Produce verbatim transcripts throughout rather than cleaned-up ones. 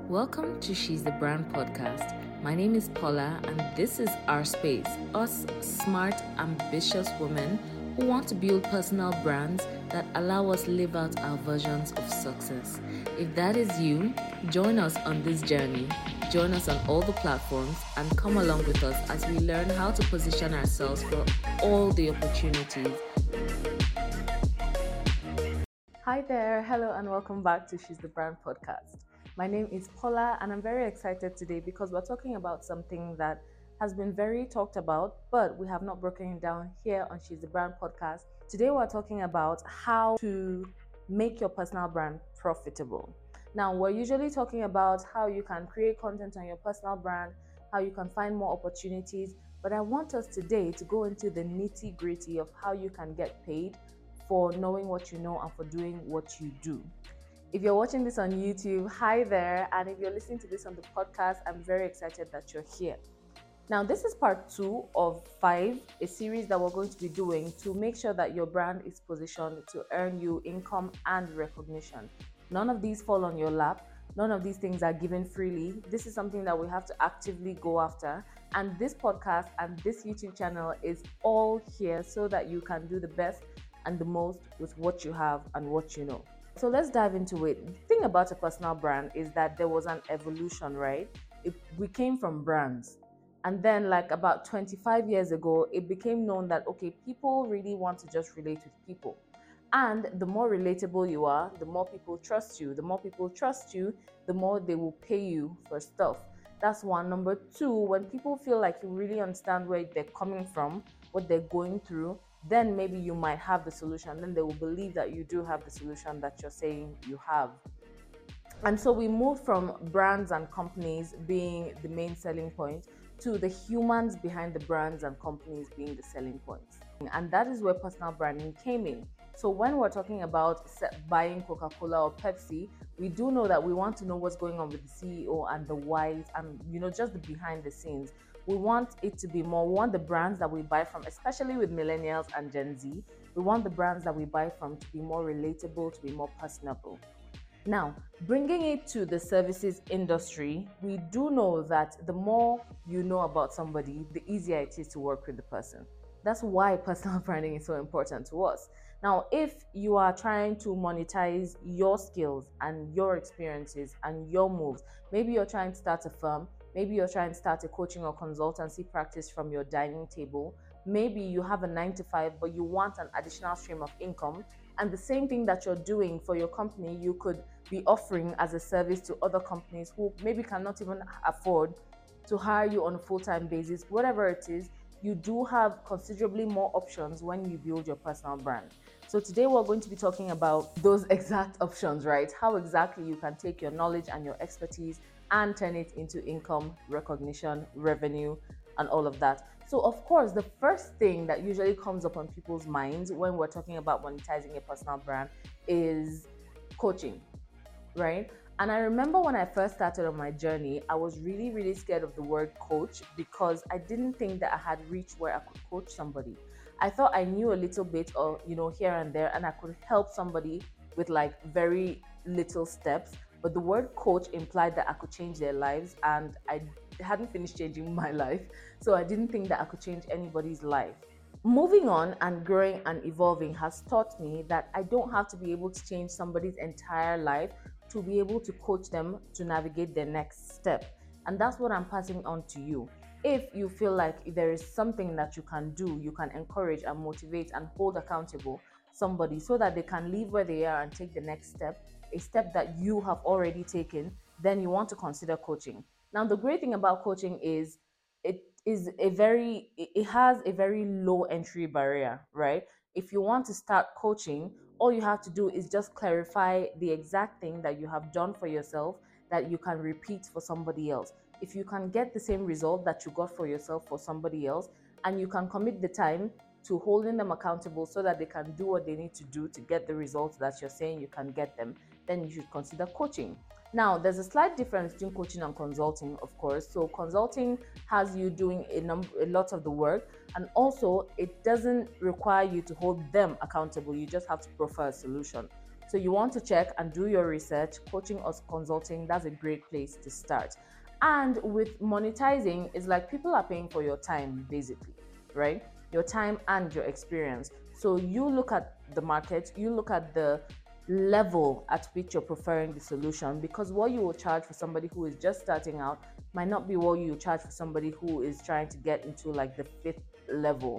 Welcome to She's the Brand podcast. My name is Paula, and this is our space. Us smart, ambitious women who want to build personal brands that allow us live out our versions of success. If that is you, join us on this journey. Join us on all the platforms and come along with us as we learn how to position ourselves for all the opportunities. Hi there, hello, and welcome back to She's the Brand podcast. My name is Paula, and I'm very excited today because we're talking about something that has been very talked about, but we have not broken it down here on She's the Brand podcast. Today, we're talking about how to make your personal brand profitable. Now, we're usually talking about how you can create content on your personal brand, how you can find more opportunities, but I want us today to go into the nitty-gritty of how you can get paid for knowing what you know and for doing what you do. If you're watching this on YouTube, hi there. And if you're listening to this on the podcast, I'm very excited that you're here. Now, this is part two of five, a series that we're going to be doing to make sure that your brand is positioned to earn you income and recognition. None of these fall on your lap. None of these things are given freely. This is something that we have to actively go after. And this podcast and this YouTube channel is all here so that you can do the best and the most with what you have and what you know. So let's dive into it. The thing about a personal brand is that there was an evolution, right? It, we came from brands. And then like about twenty-five years ago, it became known that, okay, people really want to just relate with people. And the more relatable you are, the more people trust you. The more people trust you, the more they will pay you for stuff. That's one. Number two, when people feel like you really understand where they're coming from, what they're going through, then maybe you might have the solution. Then they will believe that you do have the solution that you're saying you have. And so we moved from brands and companies being the main selling point to the humans behind the brands and companies being the selling points. And that is where personal branding came in. So when we're talking about buying Coca-Cola or Pepsi, we do know that we want to know what's going on with the C E O and the whys and, you know, just the behind the scenes. We want it to be more, we want the brands that we buy from, especially with millennials and Gen Z, we want the brands that we buy from to be more relatable, to be more personable. Now, bringing it to the services industry, we do know that the more you know about somebody, the easier it is to work with the person. That's why personal branding is so important to us. Now, if you are trying to monetize your skills and your experiences and your moves, maybe you're trying to start a firm, maybe you're trying to start a coaching or consultancy practice from your dining table. Maybe you have a nine to five, but you want an additional stream of income. And the same thing that you're doing for your company, you could be offering as a service to other companies who maybe cannot even afford to hire you on a full-time basis. Whatever it is, you do have considerably more options when you build your personal brand. So today we're going to be talking about those exact options, right? How exactly you can take your knowledge and your expertise and turn it into income, recognition, revenue, and all of that. So of course, the first thing that usually comes up on people's minds when we're talking about monetizing a personal brand is coaching, right? And I remember when I first started on my journey, I was really, really scared of the word coach because I didn't think that I had reached where I could coach somebody. I thought I knew a little bit of, you know, here and there, and I could help somebody with like very little steps. But the word coach implied that I could change their lives, and I hadn't finished changing my life. So I didn't think that I could change anybody's life. Moving on and growing and evolving has taught me that I don't have to be able to change somebody's entire life to be able to coach them to navigate their next step. And that's what I'm passing on to you. If you feel like there is something that you can do, you can encourage and motivate and hold accountable somebody so that they can leave where they are and take the next step, a step that you have already taken, then you want to consider coaching. Now, the great thing about coaching is it is a very, it has a very low entry barrier, right? If you want to start coaching, all you have to do is just clarify the exact thing that you have done for yourself that you can repeat for somebody else. If you can get the same result that you got for yourself for somebody else, and you can commit the time to holding them accountable so that they can do what they need to do to get the results that you're saying you can get them, then you should consider coaching. Now, there's a slight difference between coaching and consulting, of course. So consulting has you doing a, number, a lot of the work, and also it doesn't require you to hold them accountable. You just have to proffer a solution. So you want to check and do your research. Coaching or consulting, that's a great place to start. And with monetizing, it's like people are paying for your time, basically, right? Your time and your experience. So you look at the market, you look at the level at which you're preferring the solution, because what you will charge for somebody who is just starting out might not be what you charge for somebody who is trying to get into like the fifth level.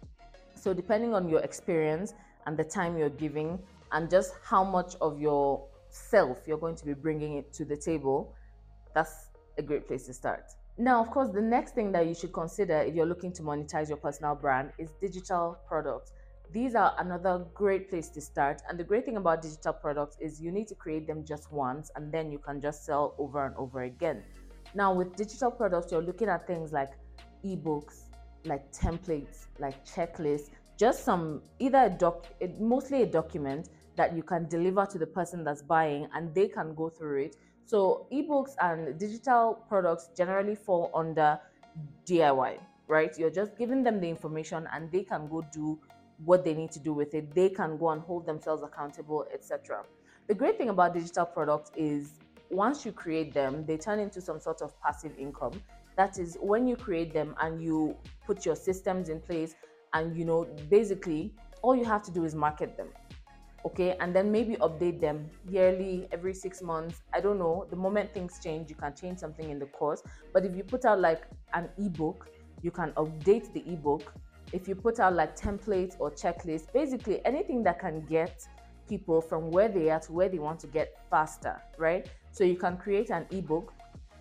So depending on your experience and the time you're giving and just how much of yourself you're going to be bringing it to the table, that's a great place to start. Now, of course, the next thing that you should consider if you're looking to monetize your personal brand is digital products. These are another great place to start. And the great thing about digital products is you need to create them just once and then you can just sell over and over again. Now, with digital products, you're looking at things like ebooks, like templates, like checklists, just some either a doc, mostly a document that you can deliver to the person that's buying and they can go through it. So ebooks and digital products generally fall under D I Y, right? You're just giving them the information and they can go do what they need to do with it. They can go and hold themselves accountable, et cetera. The great thing about digital products is once you create them, they turn into some sort of passive income. That is when you create them and you put your systems in place and, you know, basically all you have to do is market them. Okay, and then maybe update them yearly, every six months. I don't know. The moment things change, you can change something in the course. But if you put out like an ebook, you can update the ebook. If you put out like templates or checklists, basically anything that can get people from where they are to where they want to get faster, right? So you can create an ebook.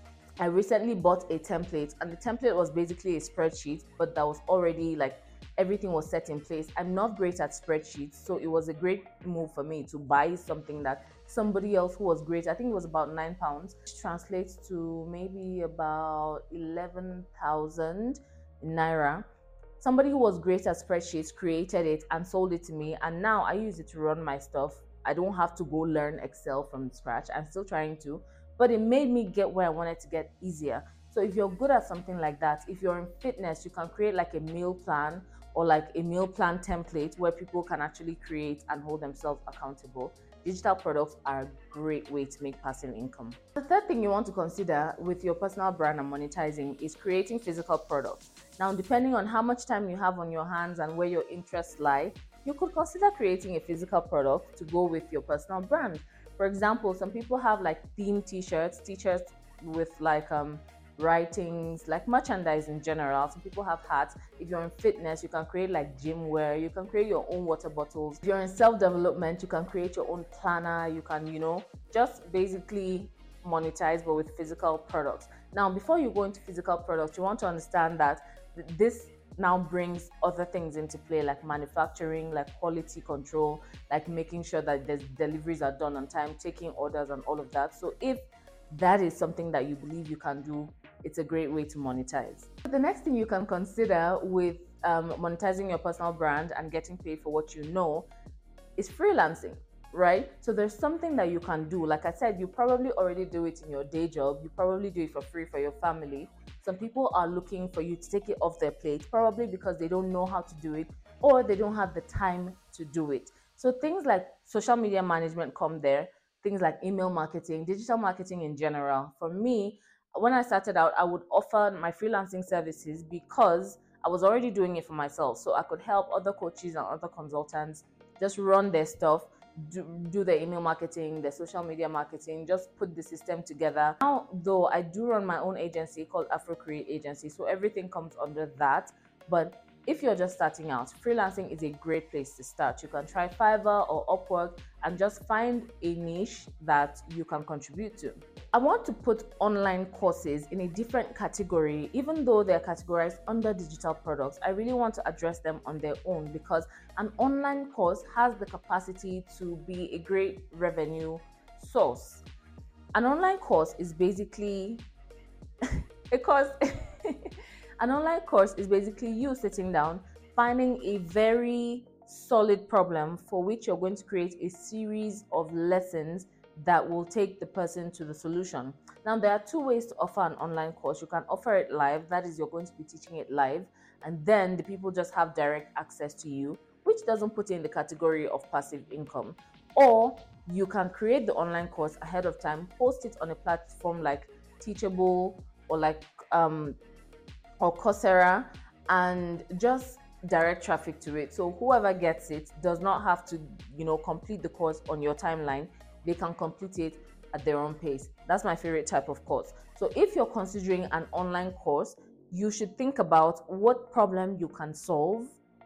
I recently bought a template, and the template was basically a spreadsheet, but that was already like everything was set in place. I'm not great at spreadsheets, so it was a great move for me to buy something that somebody else who was great, I think it was about nine pounds, which translates to maybe about eleven thousand naira. Somebody who was great at spreadsheets created it and sold it to me, and now I use it to run my stuff. I don't have to go learn Excel from scratch. I'm still trying to, but it made me get where I wanted to get easier. So if you're good at something like that, if you're in fitness, you can create like a meal plan or like a meal plan template where people can actually create and hold themselves accountable. Digital products are a great way to make passive income. The third thing you want to consider with your personal brand and monetizing is creating physical products. Now, depending on how much time you have on your hands and where your interests lie, you could consider creating a physical product to go with your personal brand. For example, some people have like theme t-shirts, t-shirts with like um writings, like merchandise in general. Some people have hats. If you're in fitness, you can create like gym wear. You can create your own water bottles. If you're in self-development, you can create your own planner. You can, you know, just basically monetize, but with physical products. Now, before you go into physical products, you want to understand that this now brings other things into play, like manufacturing, like quality control, like making sure that the deliveries are done on time, taking orders and all of that. So if that is something that you believe you can do, it's a great way to monetize. The next thing you can consider with um, monetizing your personal brand and getting paid for what you know is freelancing, right? So there's something that you can do. Like I said, you probably already do it in your day job. You probably do it for free for your family. Some people are looking for you to take it off their plate, probably because they don't know how to do it or they don't have the time to do it. So things like social media management come there, things like email marketing, digital marketing in general. For me, when I started out, I would offer my freelancing services because I was already doing it for myself. So I could help other coaches and other consultants just run their stuff, do, do the email marketing, the social media marketing, just put the system together. Now, though, I do run my own agency called Afro Create Agency, so everything comes under that. But if you're just starting out, freelancing is a great place to start. You can try Fiverr or Upwork and just find a niche that you can contribute to. I want to put online courses in a different category. Even though they're categorized under digital products, I really want to address them on their own because an online course has the capacity to be a great revenue source. An online course is basically a course An online course is basically you sitting down, finding a very solid problem for which you're going to create a series of lessons that will take the person to the solution. Now, there are two ways to offer an online course. You can offer it live, that is, you're going to be teaching it live, and then the people just have direct access to you, which doesn't put you in the category of passive income. Or you can create the online course ahead of time, post it on a platform like Teachable or like um, or Coursera, and just direct traffic to it. So whoever gets it does not have to, you know, complete the course on your timeline. They can complete it at their own pace. That's my favorite type of course. So if you're considering an online course, you should think about what problem you can solve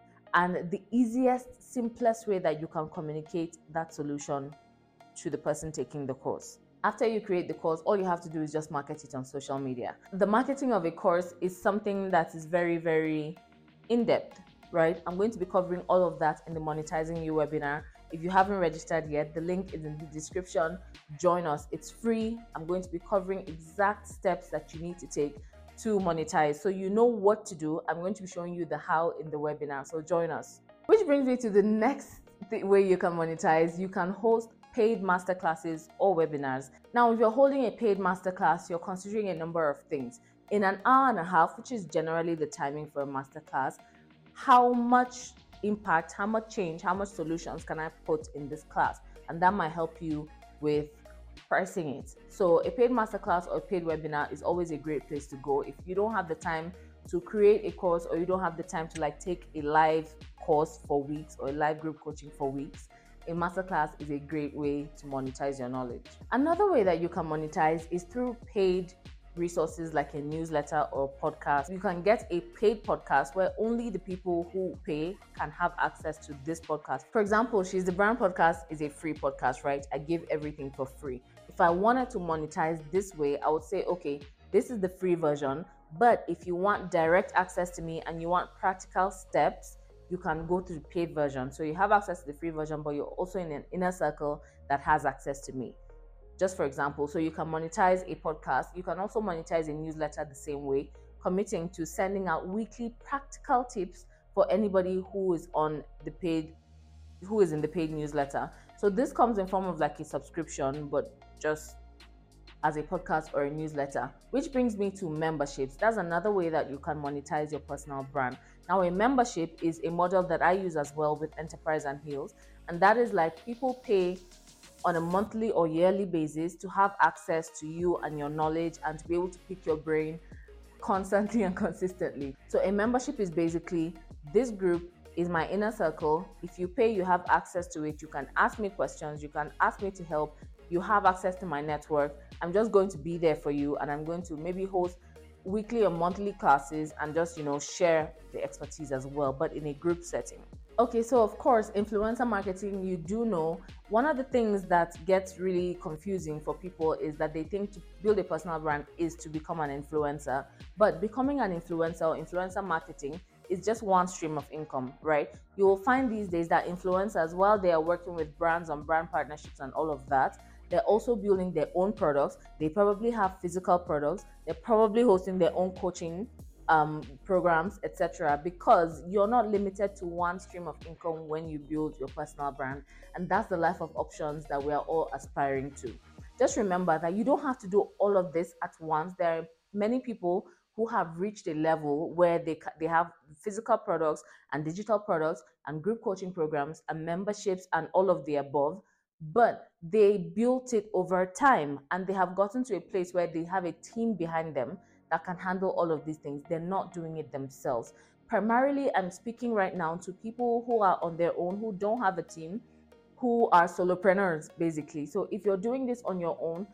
and the easiest, simplest way that you can communicate that solution to the person taking the course. After you create the course, all you have to do is just market it on social media. The marketing of a course is something that is very, very in-depth, right? I'm going to be covering all of that in the Monetizing You webinar. If you haven't registered yet, the link is in the description. Join us. It's free. I'm going to be covering exact steps that you need to take to monetize, so you know what to do. I'm going to be showing you the how in the webinar, so join us. Which brings me to the next th- way you can monetize. You can host paid masterclasses or webinars. Now, if you're holding a paid masterclass, you're considering a number of things. In an hour and a half, which is generally the timing for a masterclass, how much impact, how much change, how much solutions can I put in this class? And that might help you with pricing it. So a paid masterclass or a paid webinar is always a great place to go if you don't have the time to create a course, or you don't have the time to like take a live course for weeks or a live group coaching for weeks. A masterclass is a great way to monetize your knowledge. Another way that you can monetize is through paid resources like a newsletter or podcast. You can get a paid podcast where only the people who pay can have access to this podcast. For example, She's the Brand podcast is a free podcast, right? I give everything for free. If I wanted to monetize this way, I would say, okay, this is the free version, but if you want direct access to me and you want practical steps, you can go to the paid version. So you have access to the free version, but you're also in an inner circle that has access to me. Just for example, so you can monetize a podcast. You can also monetize a newsletter the same way, committing to sending out weekly practical tips for anybody who is on the paid, who is in the paid newsletter. So this comes in form of like a subscription, but just as a podcast or a newsletter, which brings me to memberships. That's another way that you can monetize your personal brand. Now, a membership is a model that I use as well with Enterprise and Heals, and that is like people pay on a monthly or yearly basis to have access to you and your knowledge and to be able to pick your brain constantly and consistently. So a membership is basically, this group is my inner circle. If you pay, you have access to it. You can ask me questions. You can ask me to help. You have access to my network. I'm just going to be there for you, and I'm going to maybe host weekly or monthly classes and just, you know, share the expertise as well, but in a group setting. Okay, so of course, influencer marketing, you do know, one of the things that gets really confusing for people is that they think to build a personal brand is to become an influencer. But becoming an influencer or influencer marketing is just one stream of income, right? You will find these days that influencers, while they are working with brands on brand partnerships and all of that, they're also building their own products. They probably have physical products. They're probably hosting their own coaching um, programs, et cetera. Because you're not limited to one stream of income when you build your personal brand. And that's the life of options that we are all aspiring to. Just remember that you don't have to do all of this at once. There are many people who have reached a level where they they have physical products and digital products and group coaching programs and memberships and all of the above, but they built it over time and they have gotten to a place where they have a team behind them that can handle all of these things. They're not doing it themselves. Primarily, I'm speaking right now to people who are on their own, who don't have a team, who are solopreneurs, basically. So if you're doing this on your own,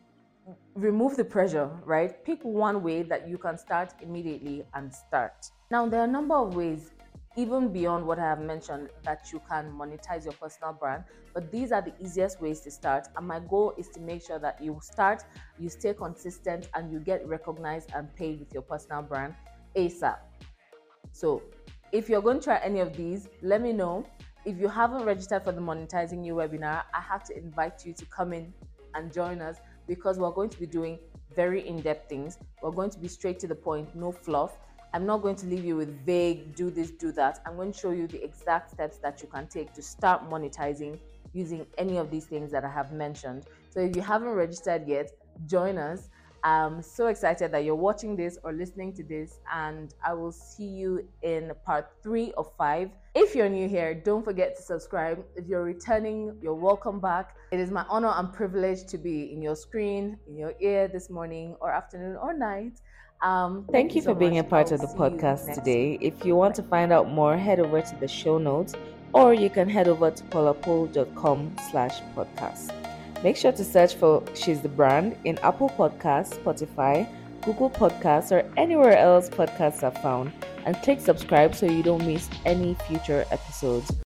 remove the pressure, right? Pick one way that you can start immediately and start. Now, there are a number of ways, even beyond what I have mentioned, that you can monetize your personal brand, but these are the easiest ways to start. And my goal is to make sure that you start, you stay consistent, and you get recognized and paid with your personal brand ASAP. So if you're going to try any of these, let me know. If you haven't registered for the Monetizing You webinar, I have to invite you to come in and join us, because we're going to be doing very in-depth things. We're going to be straight to the point, no fluff. I'm not going to leave you with vague, do this, do that. I'm going to show you the exact steps that you can take to start monetizing using any of these things that I have mentioned. So if you haven't registered yet, join us. I'm so excited that you're watching this or listening to this, and I will see you in part three of five. If you're new here, don't forget to subscribe. If you're returning, you're welcome back. It is my honor and privilege to be in your screen, in your ear this morning or afternoon or night. Um, thank, thank you, you so for being much. a part I'll of the podcast today. Week. If you want to find out more, head over to the show notes, or you can head over to polapole.com slash podcast. Make sure to search for She's the Brand in Apple Podcasts, Spotify, Google Podcasts, or anywhere else podcasts are found, and click subscribe so you don't miss any future episodes.